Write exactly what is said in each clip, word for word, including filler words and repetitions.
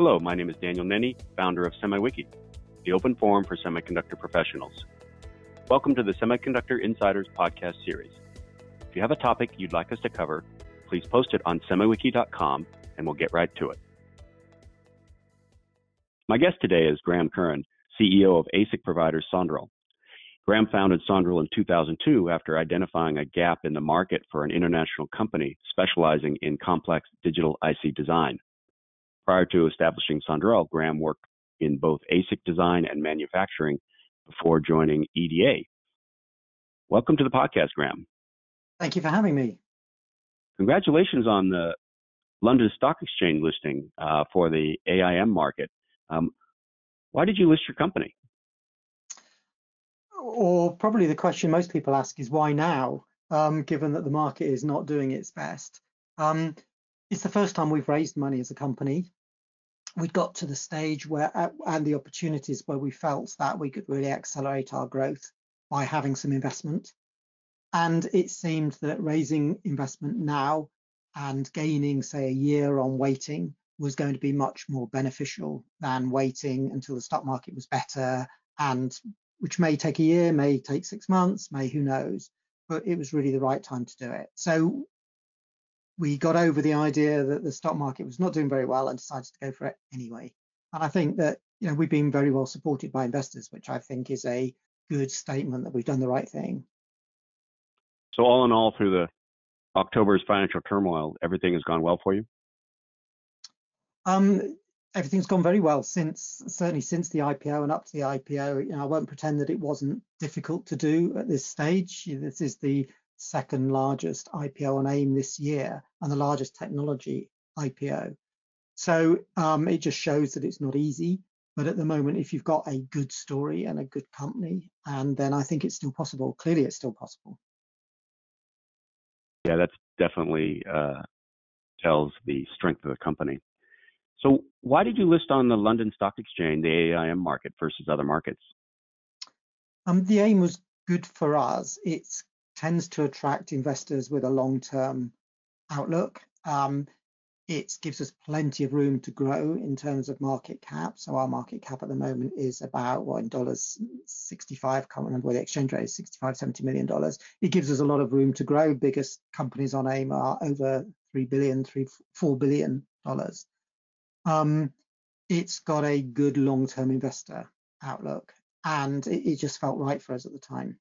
Hello, my name is Daniel Nenny, founder of SemiWiki, the open forum for semiconductor professionals. Welcome to the Semiconductor Insiders podcast series. If you have a topic you'd like us to cover, please post it on semiwiki dot com and we'll get right to it. My guest today is Graham Curran, C E O of A S I C provider Sondrel. Graham founded Sondrel in two thousand two after identifying a gap in the market for an international company specializing in complex digital I C design. Prior to establishing Sondrel, Graham worked in both A S I C design and manufacturing before joining E D A. Welcome to the podcast, Graham. Thank you for having me. Congratulations on the London Stock Exchange listing uh, for the A I M market. Um, why did you list your company? Or probably the question most people ask is why now, um, given that the market is not doing its best. Um, it's the first time we've raised money as a company. We got to the stage where, and the opportunities where we felt that we could really accelerate our growth by having some investment. And it seemed that raising investment now and gaining, say, a year on waiting was going to be much more beneficial than waiting until the stock market was better, and which may take a year, may take six months, may, who knows, but it was really the right time to do it. So we got over the idea that the stock market was not doing very well and decided to go for it anyway. And I think that, you know, we've been very well supported by investors, which I think is a good statement that we've done the right thing. So all in all, through the October's financial turmoil, everything has gone well for you? Um, everything's gone very well since, certainly since the I P O and up to the I P O. You know, I won't pretend that it wasn't difficult to do at this stage. This is the second largest I P O on AIM this year and the largest technology I P O. So um, it just shows that it's not easy. But at the moment, if you've got a good story and a good company, and then I think it's still possible. Clearly, it's still possible. Yeah, that's definitely uh, tells the strength of the company. So why did you list on the London Stock Exchange, the A I M market versus other markets? Um, the AIM was good for us. It tends to attract investors with a long-term outlook. Um, it gives us plenty of room to grow in terms of market cap. So our market cap at the moment is about, what, in dollars, sixty-five, can't remember what the exchange rate is, sixty-five, seventy million dollars. It gives us a lot of room to grow. Biggest companies on AIM are over three billion, three, four billion dollars. Um, it's got a good long-term investor outlook, and it, it just felt right for us at the time.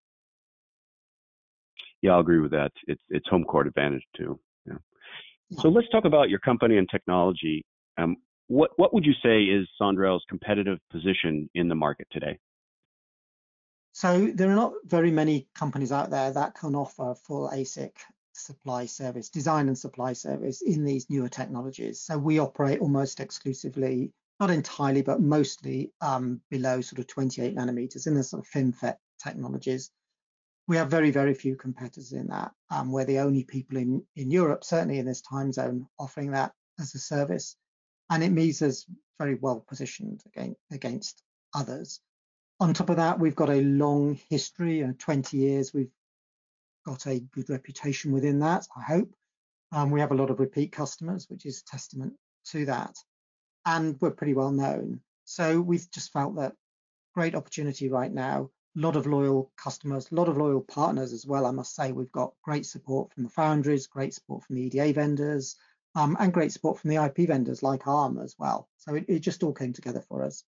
Yeah, I'll agree with that. It's it's home court advantage too. Yeah. Yeah. So let's talk about your company and technology. Um, what what would you say is Sondrel's competitive position in the market today? So there are not very many companies out there that can offer full A S I C supply service, design and supply service in these newer technologies. So we operate almost exclusively, not entirely, but mostly um, below sort of twenty-eight nanometers in the sort of FinFET technologies. We have very, very few competitors in that. Um, we're the only people in, in Europe, certainly in this time zone, offering that as a service. And it means us very well positioned against, against others. On top of that, we've got a long history, uh, twenty years. We've got a good reputation within that, I hope. Um, we have a lot of repeat customers, which is testament to that. And we're pretty well known. So we've just felt that great opportunity right now. A lot of loyal customers, a lot of loyal partners as well. I must say, we've got great support from the foundries, great support from the E D A vendors, um, and great support from the I P vendors like ARM as well. So it, it just all came together for us.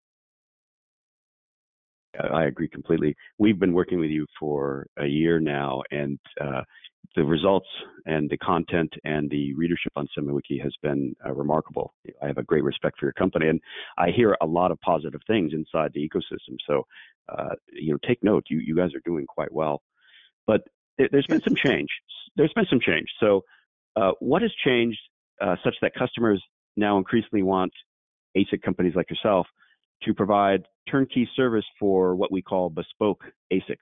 I agree completely. We've been working with you for a year now, and uh, the results and the content and the readership on SemiWiki has been uh, remarkable. I have a great respect for your company, and I hear a lot of positive things inside the ecosystem. So, uh, you know, take note. You you guys are doing quite well, but there, there's been some change. There's been some change. So, uh, what has changed uh, such that customers now increasingly want A S I C companies like yourself to provide turnkey service for what we call bespoke A S I Cs?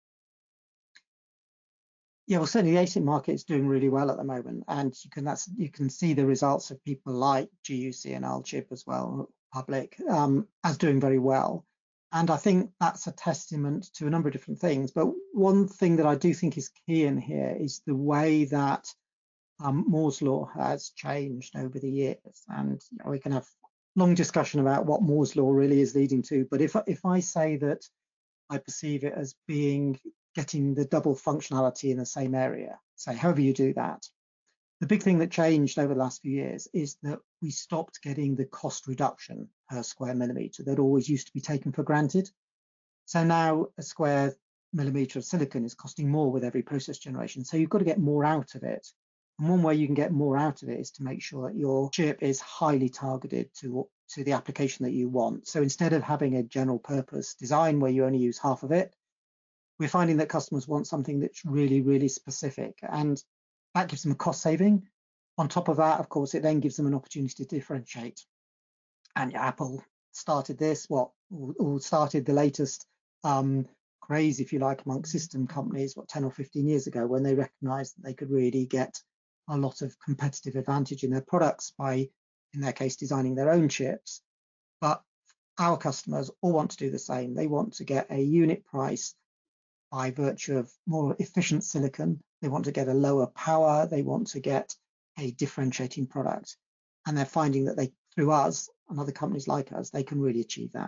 Yeah, well, certainly the A S I C market is doing really well at the moment, and you can that's you can see the results of people like G U C and Alchip as well, public, um, as doing very well. And I think that's a testament to a number of different things. But one thing that I do think is key in here is the way that um, Moore's law has changed over the years. And you know, we can have long discussion about what Moore's law really is leading to. But if if I say that I perceive it as being getting the double functionality in the same area, say however you do that, the big thing that changed over the last few years is that we stopped getting the cost reduction per square millimeter that always used to be taken for granted. So now a square millimeter of silicon is costing more with every process generation. So you've got to get more out of it. And one way you can get more out of it is to make sure that your chip is highly targeted to, to the application that you want. So instead of having a general purpose design where you only use half of it, we're finding that customers want something that's really, really specific. And that gives them a cost saving. On top of that, of course, it then gives them an opportunity to differentiate. And Apple started this, what, or started the latest um, craze, if you like, amongst system companies, what, ten or fifteen years ago, when they recognized that they could really get a lot of competitive advantage in their products by, in their case, designing their own chips. But our customers all want to do the same. They want to get a unit price by virtue of more efficient silicon. They want to get a lower power. They want to get a differentiating product. And they're finding that they, through us and other companies like us, they can really achieve that.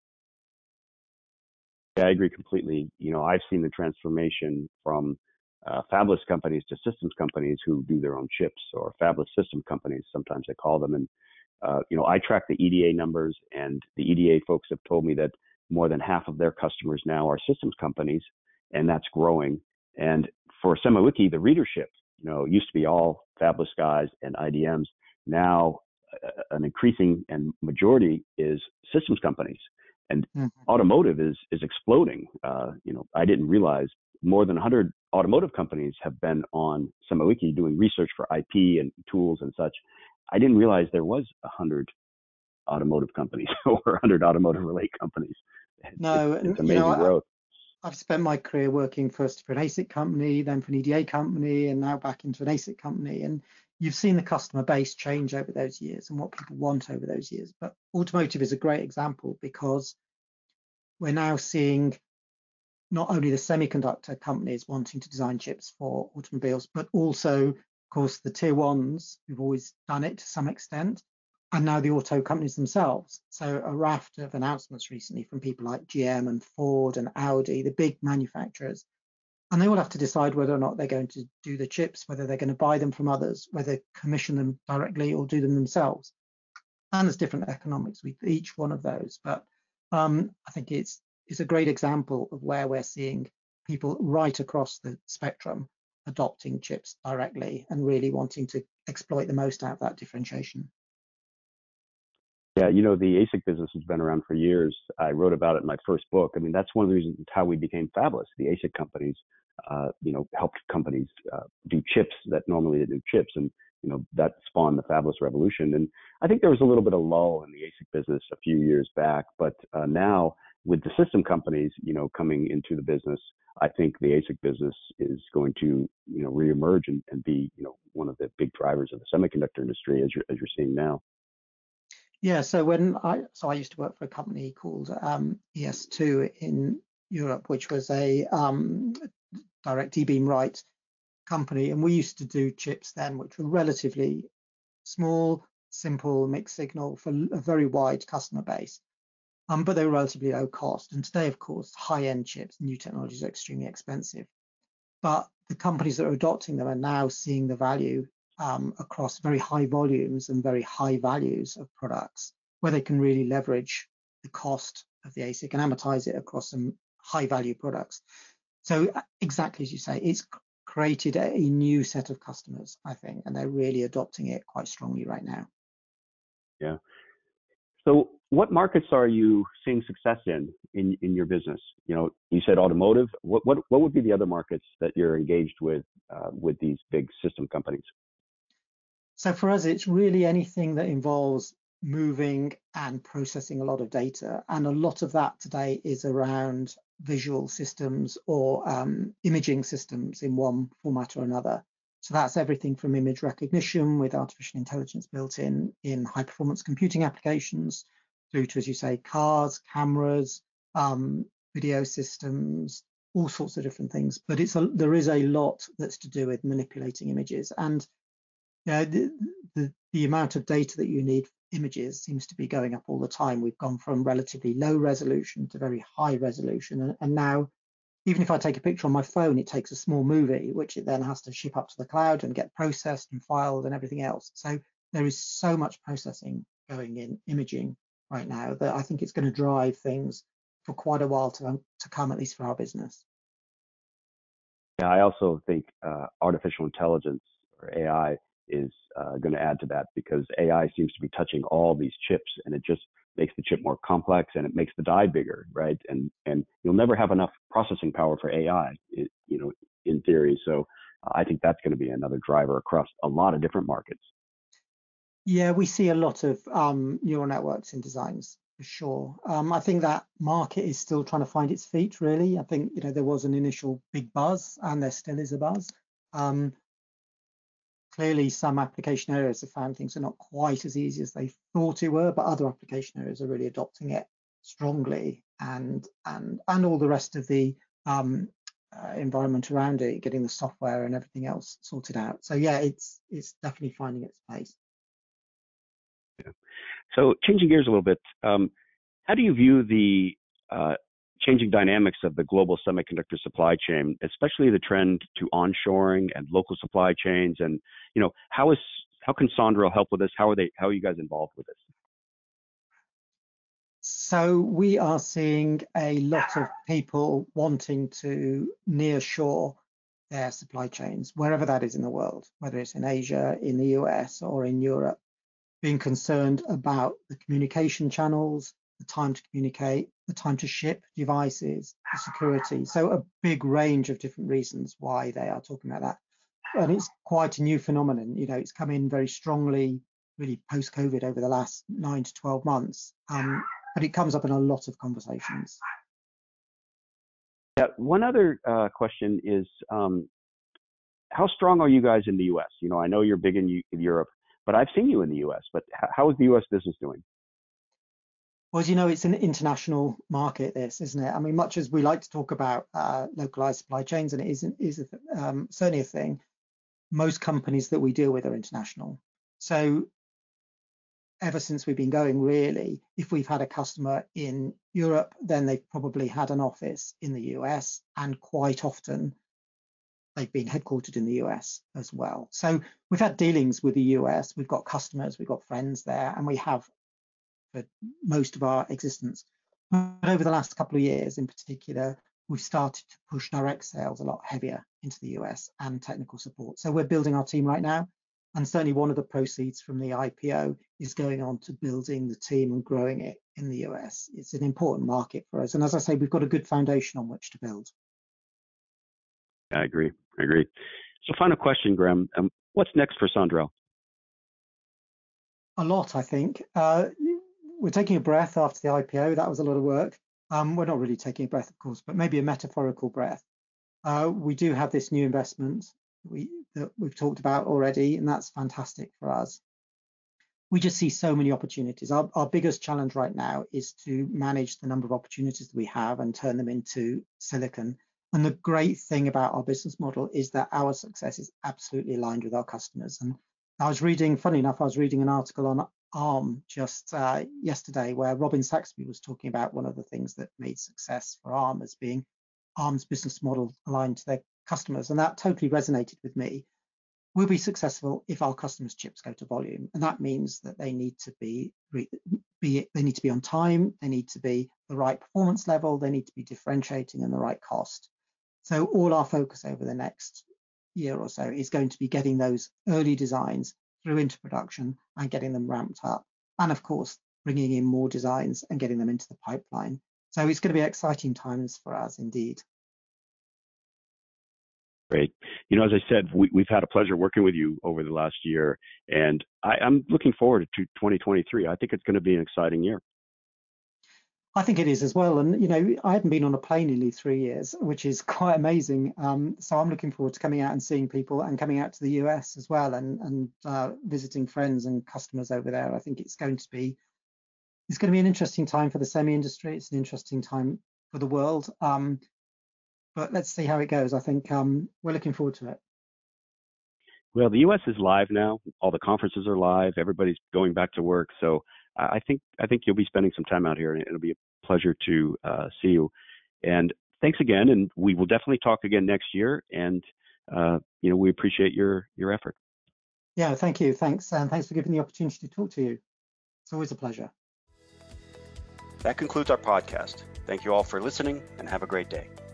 Yeah, I agree completely. You know, I've seen the transformation from uh, fabless companies to systems companies who do their own chips, or fabless system companies, sometimes they call them. And, uh, you know, I track the E D A numbers, and the E D A folks have told me that more than half of their customers now are systems companies, and that's growing. And for SemiWiki, the readership, you know, used to be all fabless guys and I D Ms. Now, uh, an increasing and majority is systems companies. And mm-hmm. automotive is is exploding. Uh, you know, I didn't realize more than one hundred automotive companies have been on SemiWiki doing research for I P and tools and such. I didn't realize there was one hundred automotive companies or one hundred automotive related companies. No, it's, it's amazing you know, growth. I, I've spent my career working first for an A S I C company, then for an E D A company, and now back into an A S I C company. And you've seen the customer base change over those years and what people want over those years. But automotive is a great example, because we're now seeing not only the semiconductor companies wanting to design chips for automobiles, but also, of course, the tier ones who've always done it to some extent, and now the auto companies themselves. So a raft of announcements recently from people like G M and Ford and Audi, the big manufacturers. And they all have to decide whether or not they're going to do the chips, whether they're going to buy them from others, whether commission them directly or do them themselves. And there's different economics with each one of those. But um, I think it's it's a great example of where we're seeing people right across the spectrum adopting chips directly and really wanting to exploit the most out of that differentiation. Yeah, you know, the A S I C business has been around for years. I wrote about it in my first book. I mean, that's one of the reasons how we became fabless. The A S I C companies, uh, you know, helped companies uh, do chips that normally they do chips, and you know that spawned the fabless revolution. And I think there was a little bit of lull in the A S I C business a few years back, but uh, now with the system companies, you know, coming into the business, I think the A S I C business is going to, you know, reemerge and, and be, you know, one of the big drivers of the semiconductor industry, as you're as you're seeing now. Yeah, so when I so I used to work for a company called um, E S two in Europe, which was a um, direct E-beam write company, and we used to do chips then, which were relatively small, simple, mixed signal for a very wide customer base, um, but they were relatively low cost. And today, of course, high-end chips, new technologies are extremely expensive. But the companies that are adopting them are now seeing the value Um, across very high volumes and very high values of products, where they can really leverage the cost of the A S I C and amortize it across some high value products. So exactly as you say, it's created a new set of customers, I think, and they're really adopting it quite strongly right now. Yeah. So what markets are you seeing success in, in, in your business? You know, you said automotive. What, what, what would be the other markets that you're engaged with, uh, with these big system companies? So for us, it's really anything that involves moving and processing a lot of data. And a lot of that today is around visual systems or um, imaging systems in one format or another. So that's everything from image recognition with artificial intelligence built in, in high performance computing applications, through to, as you say, cars, cameras, um, video systems, all sorts of different things. But it's a, there is a lot that's to do with manipulating images. And Yeah, the, the, the amount of data that you need images seems to be going up all the time. We've gone from relatively low resolution to very high resolution. And, and now, even if I take a picture on my phone, it takes a small movie, which it then has to ship up to the cloud and get processed and filed and everything else. So there is so much processing going in imaging right now that I think it's going to drive things for quite a while to, to come, at least for our business. Yeah, I also think uh, artificial intelligence, or A I, is uh, going to add to that, because A I seems to be touching all these chips, and it just makes the chip more complex, and it makes the die bigger, right? And and you'll never have enough processing power for A I, it, you know, in theory. So uh, I think that's going to be another driver across a lot of different markets. Yeah, we see a lot of um, neural networks in designs for sure. Um, I think that market is still trying to find its feet, really. I think, you know, there was an initial big buzz, and there still is a buzz. Um, clearly, some application areas have found things are not quite as easy as they thought it were, but other application areas are really adopting it strongly, and and and all the rest of the um, uh, environment around it, getting the software and everything else sorted out. So yeah, it's it's definitely finding its place. Yeah. So changing gears a little bit, um, how do you view the uh, changing dynamics of the global semiconductor supply chain, especially the trend to onshoring and local supply chains? And you know, how is how can Sondrel help with this? How are they? How are you guys involved with this? So we are seeing a lot of people wanting to nearshore their supply chains, wherever that is in the world, whether it's in Asia, in the U S, or in Europe, being concerned about the communication channels, the time to communicate, the time to ship devices, the security. So a big range of different reasons why they are talking about that. And it's quite a new phenomenon. You know, it's come in very strongly, really post-COVID over the last nine to twelve months. Um, but it comes up in a lot of conversations. Yeah. One other uh, question is, um, how strong are you guys in the U S? You know, I know you're big in, U- in Europe, but I've seen you in the U S. But h- how is the U S business doing? Well, as you know, it's an international market, this, isn't it? I mean, much as we like to talk about uh, localized supply chains, and it isn't, is a, um, certainly a thing, most companies that we deal with are international. So ever since we've been going, really, if we've had a customer in Europe, then they've probably had an office in the U S, and quite often they've been headquartered in the U S as well. So we've had dealings with the U S, we've got customers, we've got friends there, and we have for most of our existence. But over the last couple of years in particular, we've started to push direct sales a lot heavier into the U S and technical support. So we're building our team right now. And certainly one of the proceeds from the I P O is going on to building the team and growing it in the U S. It's an important market for us. And as I say, we've got a good foundation on which to build. I agree. I agree. So final question, Graham. Um, what's next for Sondrel? A lot, I think. Uh, we're taking a breath after the I P O. That was a lot of work. Um, we're not really taking a breath, of course, but maybe a metaphorical breath. Uh, we do have this new investment we, that we've talked about already, and that's fantastic for us. We just see so many opportunities. Our, our biggest challenge right now is to manage the number of opportunities that we have and turn them into silicon. And the great thing about our business model is that our success is absolutely aligned with our customers. And I was reading, funny enough, I was reading an article on ARM just uh, yesterday where Robin Saxby was talking about one of the things that made success for ARM as being ARM's business model aligned to their customers. And that totally resonated with me. We'll be successful if our customers' chips go to volume, and that means that they need to be, be they need to be on time, they need to be the right performance level, they need to be differentiating and the right cost. So all our focus over the next year or so is going to be getting those early designs through into production and getting them ramped up, and of course bringing in more designs and getting them into the pipeline. So it's going to be exciting times for us indeed. Great. You know, as I said, we, we've had a pleasure working with you over the last year, and I, I'm looking forward to twenty twenty-three. I think it's going to be an exciting year. I think it is as well. And, you know, I haven't been on a plane nearly three years, which is quite amazing. Um, so I'm looking forward to coming out and seeing people and coming out to the U S as well, and, and uh, visiting friends and customers over there. I think it's going to be it's going to be an interesting time for the semi industry. It's an interesting time for the world. Um, but let's see how it goes. I think um, we're looking forward to it. Well, the U S is live now. All the conferences are live. Everybody's going back to work. So I think I think you'll be spending some time out here, and it'll be a pleasure to uh, see you. And thanks again. And we will definitely talk again next year. And uh, you know, we appreciate your your effort. Yeah, thank you. Thanks, and thanks for giving the opportunity to talk to you. It's always a pleasure. That concludes our podcast. Thank you all for listening, and have a great day.